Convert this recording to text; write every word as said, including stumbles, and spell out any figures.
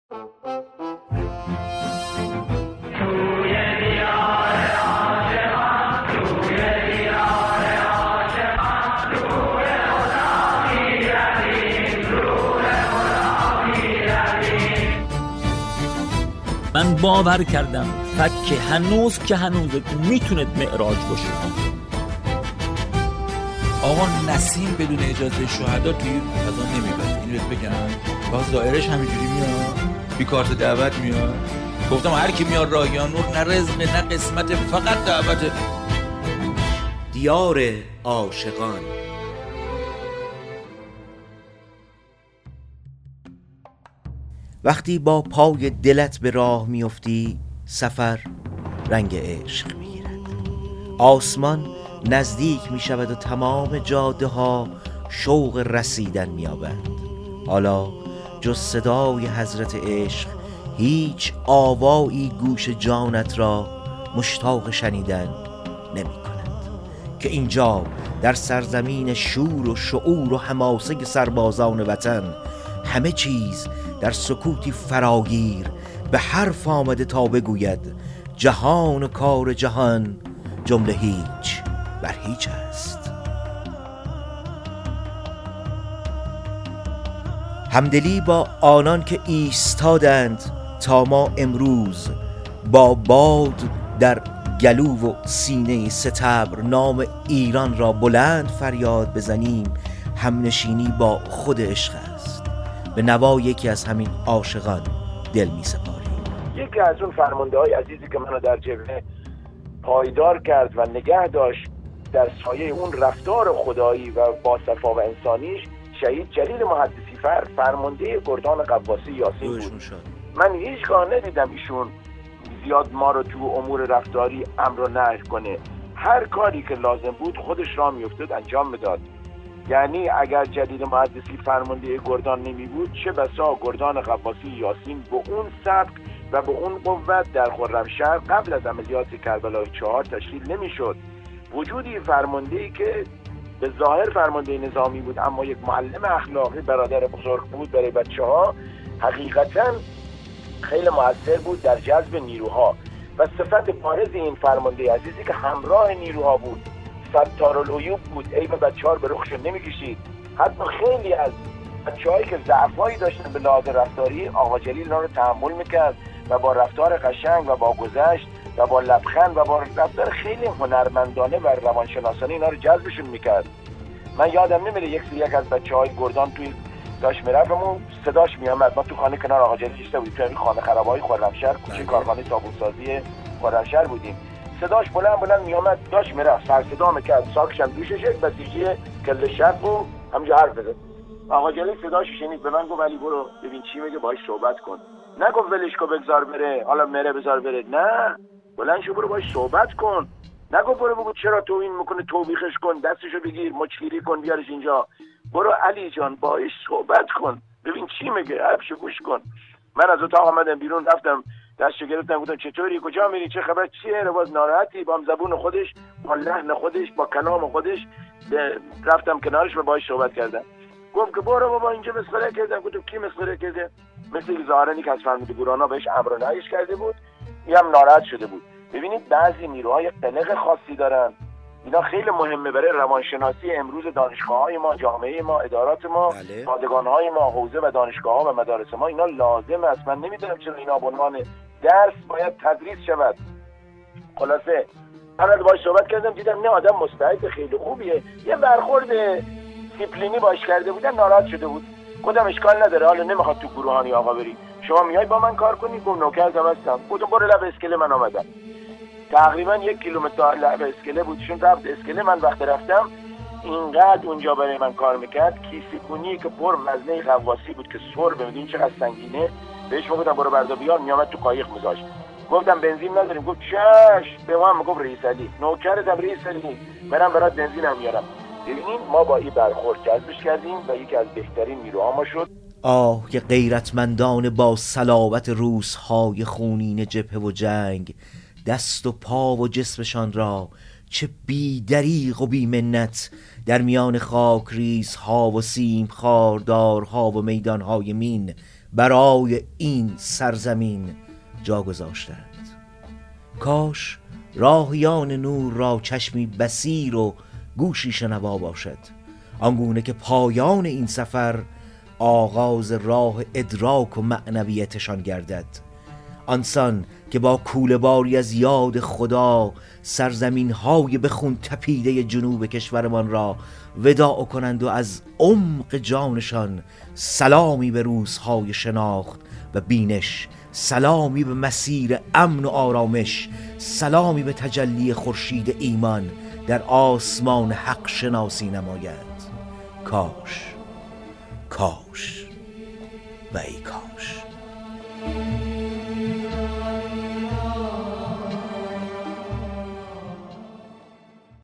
من باور کردم فکر هنوز که هنوز میتونه معراج باشه. آقا نسیم بدون اجازه شهدا توی فضا نمیبره. اینو بهت بگم. باز دایرش همینجوری میاد. بی کارت دعوت میاد. گفتم هر کی میاد راهیان نور نه رزق نه قسمت، فقط دعوت. دیار عاشقان. وقتی با پای دلت به راه میفتی، سفر رنگ عشق میگیرد. آسمان نزدیک میشود و تمام جاده ها شوق رسیدن مییابند. حالا جز صدای حضرت عشق هیچ آوایی گوش جانت را مشتاق شنیدن نمی کند که اینجا در سرزمین شور و شعور و حماسه سربازان وطن همه چیز در سکوتی فراگیر به حرف آمده تا بگوید جهان و کار جهان جمله هیچ بر هیچ است. همدلی با آنان که ایستادند تا ما امروز با باد در گلو و سینه ستبر نام ایران را بلند فریاد بزنیم، همنشینی با خود عشق است. به نوای یکی از همین عاشقان دل می سپاریم. یکی از اون فرمانده های عزیزی که منو در جبهه پایدار کرد و نگه داشت در سایه اون رفتار خدایی و با صفا و انسانیش، شهید جلیل محدثی فر فرمانده گردان قواسی یاسین بود. من هیچگاه ندیدم ایشون زیاد ما رو تو امور رفتاری امر و نهی کنه. هر کاری که لازم بود خودش را میافتاد انجام میداد. یعنی اگر جلیل محدثی فرمانده گردان نمی بود، چه بسا گردان قواسی یاسین به اون سبک و به اون قوت در خرمشهر قبل از عملیات کربلای چهار تشکیل نمی شد. وجودی فرماندهی که به ظاهر فرمانده نظامی بود اما یک معلم اخلاقی برادر بزرگ بود برای بچه ها، حقیقتا خیلی مؤثر بود در جذب نیروها. و صفت بارز این فرمانده عزیزی که همراه نیروها بود، ستارالعیوب بود، عیب بچه ها رو به رخشون نمی کشید. حتی خیلی از بچه هایی که ضعفایی داشتن به لحاظ رفتاری، آقا جلیل اینا رو تحمل میکرد و با رفتار قشنگ و با گذشت و با لبخند و با رفتار خیلی هنرمندانه و روانشناسانه اینا رو جذبشون میکرد. من یادم نمیره یک سری یک از بچه های گردان توی داشت میرفتمون صداش میامد. ما تو خانه کنار آقا جلیل نشسته بودیم، توی خانه خرابای خرمشهر، کوچه کارخانه صابونسازی خرمشهر بودیم. صداش بلند بلند میامد، داشت میرفت، سر صدا میکرد، ساکش هم دوشش یک بسیجی کل شب و همجا حرف بزد. آقا جلیل صداش شنید، به من گفت علی برو ببین چی میگه، باهاش صحبت کن. نگفت ولش کو بگذار بره، حالا مره بذار بره، نه، بلند شو برو باهاش صحبت کن. نگفت برو بگو چرا توهین میکنه، توبیخش کن، دستشو بگیر مچگیری کن بیارش اینجا. برو علی جان باهاش صحبت کن، ببین چی میگه، حرفشو گوش کن. من از اتاق آمدم بیرون، رفتم دستشو گرفتم، گفتم چطوری، کجا میری، چه خبر، چیه؟ باز ناراحتی؟ با زبون خودش، با لحن خودش، با کلام خودش رفتم کنارش و باهاش صحبت کردم. گفت که برو بابا اینجا مسخره کردن. گفتم کی مسخره کرده؟ مثل که ظاهرا که از فرمانده گرانا بهش امر و نهیش کرده بود، این هم ناراحت شده بود. ببینید بعضی نیروهای قلق خاصی دارن، اینا خیلی مهمه برای روانشناسی امروز دانشگاه‌های ما، جامعه ما، ادارات ما، پادگان‌های ما، حوزه و دانشگاه‌ها و مدارس ما. اینا لازم است. من نمیدونم چرا اینا به عنوان درس باید تدریس شود. خلاصه من از باهاش صحبت کردم، دیدم نه آدم مستعد خیلی خوبیه. یه برخورد دیسیپلینی باش کرده بودن، ناراحت شده بود. گفتم اشکال نداره، حالا نمیخواد تو گروهانی آقا بری، شما میای با من کار کنی؟ گفت نوکرتم هستم. گفتم برو لب اسکله. من آمدم تقریبا یک کیلومتر لب اسکله بود، چون رفت اسکله. من وقت رفتم اینقدر اونجا برای من کار میکرد، کیسه کنی که پر وزنه قواسی بود که سر ببینید چقدر سنگینه، بهش میگفتم برو بردار بیار، میامد تو قایق میذاشت. گفتم بنزین نداریم. گفت چش. به من میگفت رئیس علی، نوکرتم رئیس علی، برام برات بنزینم میارم. ببینید ما با این برخورد جذبش کردیم و یکی از بهترین نیروها ما شد. آه که غیرتمندان با صلابت روزهای خونین جبهه و جنگ، دست و پا و جسمشان را چه بی دریغ و بی منت در میان خاک ریزها و سیم خاردارها و میدانهای مین برای این سرزمین جا گذاشتند. کاش راهیان نور را چشمی بصیر و گوشی شنوا باشد، آنگونه که پایان این سفر آغاز راه ادراک و معنویتشان گردد. آنسان که با کوله باری از یاد خدا سرزمین های به خون تپیده جنوب کشورمان را وداع کنند و از عمق جانشان سلامی به روزهای شناخت و بینش، سلامی به مسیر امن و آرامش، سلامی به تجلی خورشید ایمان در آسمان حق شناسی نمایند. کاش، کاش و ای کاش.